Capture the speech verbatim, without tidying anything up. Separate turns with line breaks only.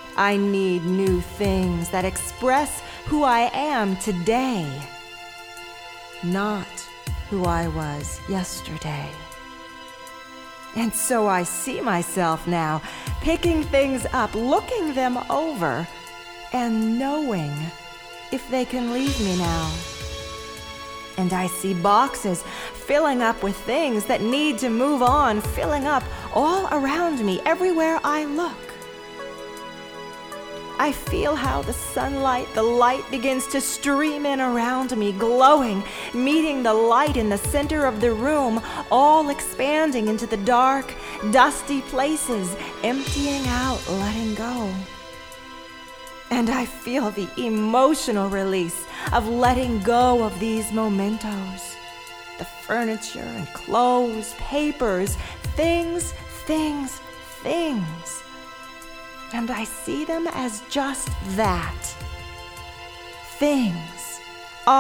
I need new things that express who I am today, not who I was yesterday. And so I see myself now, picking things up, looking them over, and knowing if they can leave me now. And I see boxes filling up with things that need to move on, filling up all around me, everywhere I look. I feel how the sunlight, the light begins to stream in around me, glowing, meeting the light in the center of the room, all expanding into the dark, dusty places, emptying out, letting go. And I feel the emotional release of letting go of these mementos, the furniture and clothes, papers, things, things, things. And I see them as just that, things.